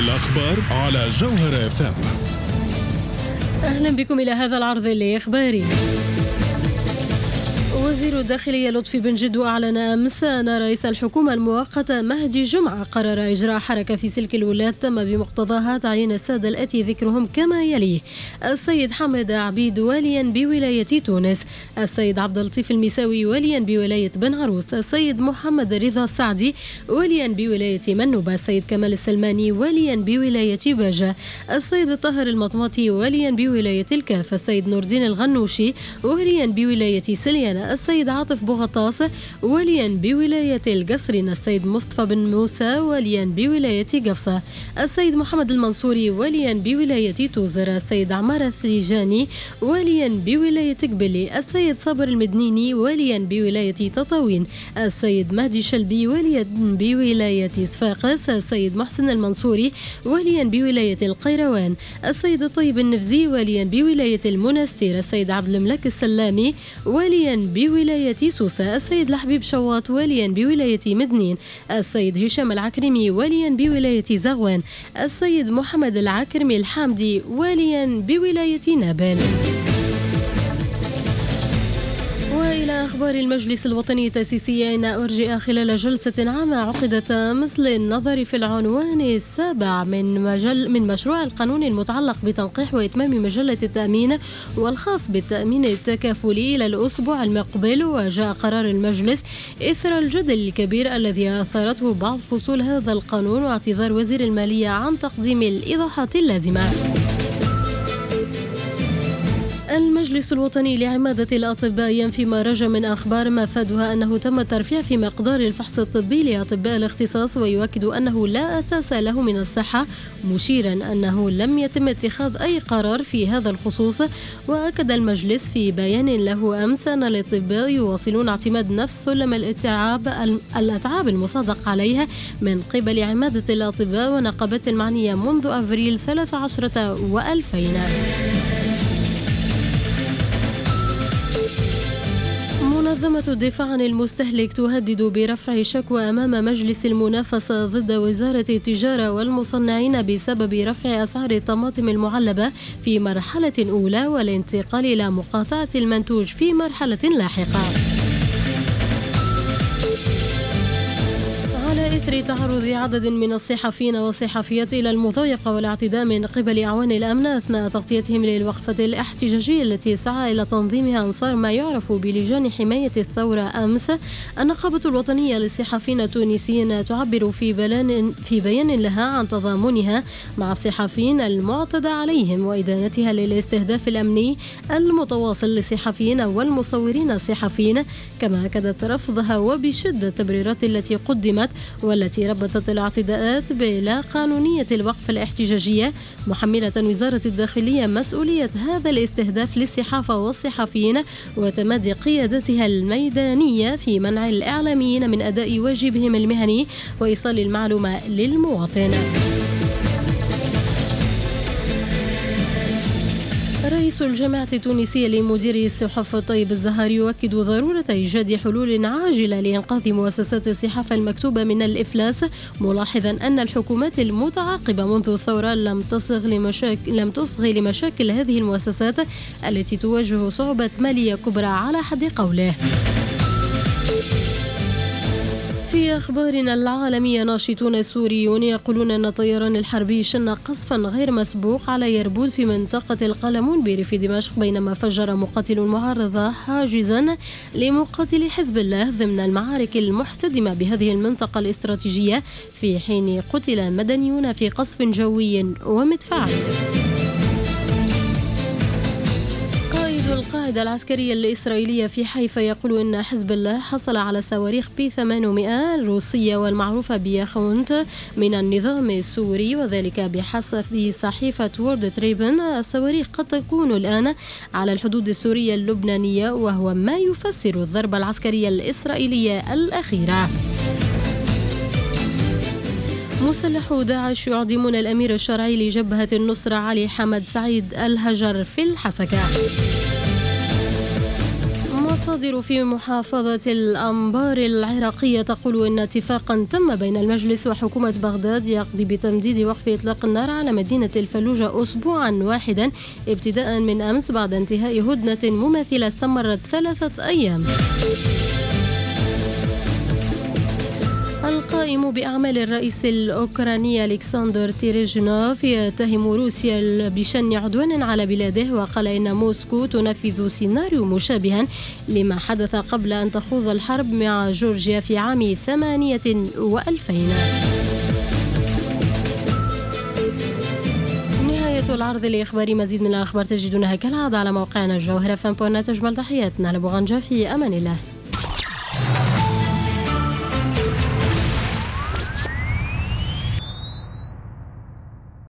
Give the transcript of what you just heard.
الأخبار على جوهر FM. أهلا بكم إلى هذا العرض الإخباري. وزير الداخلية لطفي بن جدو أعلن أمس أن رئيس الحكومة المؤقتة مهدي جمعة قرر إجراء حركة في سلك الولاة تم بمقتضاها تعيين السادة الآتي ذكرهم كما يلي: السيد حمد عبيد واليا بولاية تونس، السيد عبد اللطيف المساوي واليا بولاية بن عروس، السيد محمد رضا السعدي واليا بولاية منوبة، السيد كمال السلماني واليا بولاية باجة، السيد طاهر المطماطي واليا بولاية الكاف، السيد نور الدين الغنوشي واليا بولاية سليانة، السيد عاطف بوغطاس واليا بولاية القصرين، السيد مصطفى بن موسى واليا بولاية قفصة، السيد محمد المنصوري واليا بولاية توزر، السيد عمار الثليجاني واليا بولاية قبلي، السيد صابر المدنيني واليا بولاية تطاوين، السيد مهدي شلبي واليا بولاية صفاقس، السيد محسن المنصوري واليا بولاية القيروان، السيد الطيب النفزي واليا بولاية المنستير، السيد عبد الملك السلامي واليا بولاية سوسة، السيد لحبيب شواط واليا بولاية مدنين، السيد هشام العكرمي واليا بولاية زغوان، السيد محمد العكرمي الحامدي واليا بولاية نابل. وإلى أخبار المجلس الوطني التأسيسي، أين أرجئ خلال جلسة عامة عقدت أمس للنظر في العنوان السابع من مشروع القانون المتعلق بتنقيح وإتمام مجلة التأمين والخاص بالتأمين التكافلي إلى الأسبوع المقبل. وجاء قرار المجلس إثر الجدل الكبير الذي أثارته بعض فصول هذا القانون واعتذار وزير المالية عن تقديم الإيضاحات اللازمة. المجلس الوطني لعمادة الأطباء ينفي ما رجى من أخبار مفادها أنه تم الترفيع في مقدار الفحص الطبي لأطباء الاختصاص، ويؤكد أنه لا أساس له من الصحة، مشيرا أنه لم يتم اتخاذ أي قرار في هذا الخصوص. وأكد المجلس في بيان له أمس أن الأطباء يواصلون اعتماد نفس سلم الأتعاب المصادق عليها من قبل عمادة الأطباء ونقابات المعنية منذ أفريل 13 و2000. منظمة الدفاع عن المستهلك تهدد برفع شكوى أمام مجلس المنافسة ضد وزارة التجارة والمصنعين بسبب رفع أسعار الطماطم المعلبة في مرحلة أولى والانتقال إلى مقاطعة المنتوج في مرحلة لاحقة. على إثر تعرض عدد من الصحفيين والصحفيات إلى المضايقة والاعتداء من قبل أعوان الأمن أثناء تغطيتهم للوقفة الاحتجاجية التي سعى إلى تنظيمها أنصار ما يعرف بلجان حماية الثورة أمس، النقابة الوطنية للصحفيين التونسيين تعبر في بيان لها عن تضامنها مع الصحفيين المعتدى عليهم وإدانتها للاستهداف الأمني المتواصل للصحفيين والمصورين الصحفيين، كما أكدت رفضها وبشدة التبريرات التي قدمت والتي ربطت الاعتداءات بلا قانونية الوقفة الاحتجاجية، محملة وزارة الداخلية مسؤولية هذا الاستهداف للصحافة والصحفيين وتمادي قيادتها الميدانية في منع الإعلاميين من أداء واجبهم المهني وإيصال المعلومة للمواطن. رئيس الجامعة التونسية لمديري الصحف طيب الزهار يؤكد ضرورة إيجاد حلول عاجلة لإنقاذ مؤسسات الصحافة المكتوبة من الإفلاس، ملاحظا أن الحكومات المتعاقبة منذ الثورة لم تصغي لمشاكل هذه المؤسسات التي تواجه صعوبة مالية كبرى على حد قوله. في أخبارنا العالمية، ناشطون سوريون يقولون أن الطيران الحربي شن قصفا غير مسبوق على يربوذ في منطقة القلمون بريف دمشق، بينما فجر مقاتل معارضة حاجزا لمقاتلي حزب الله ضمن المعارك المحتدمة بهذه المنطقة الاستراتيجية، في حين قتل مدنيون في قصف جوي ومدفعي. القاعدة العسكرية الإسرائيلية في حيفا يقول أن حزب الله حصل على صواريخ B800 روسية والمعروفة بياخونت من النظام السوري، وذلك بحسب صحيفة وورد تريبن. الصواريخ قد تكون الآن على الحدود السورية اللبنانية، وهو ما يفسر الضربة العسكرية الإسرائيلية الأخيرة. مسلحو داعش يعدمون الأمير الشرعي لجبهة النصرة علي حمد سعيد الهجر في الحسكة. مصادر في محافظة الأنبار العراقية تقول إن اتفاقا تم بين المجلس وحكومة بغداد يقضي بتمديد وقف إطلاق النار على مدينة الفلوجة أسبوعا واحدا ابتداء من أمس بعد انتهاء هدنة مماثلة استمرت 3 أيام. القائم بأعمال الرئيس الأوكراني ألكسندر تيريجنوف يتهم روسيا بشن عدوان على بلاده، وقال إن موسكو تنفذ سيناريو مشابها لما حدث قبل أن تخوض الحرب مع جورجيا في عام 2008. نهاية العرض الإخباري. مزيد من الأخبار تجدونها كالعادة على موقعنا الجوهرة FM. أجمل تحياتنا لبوغنجا، في أمان الله.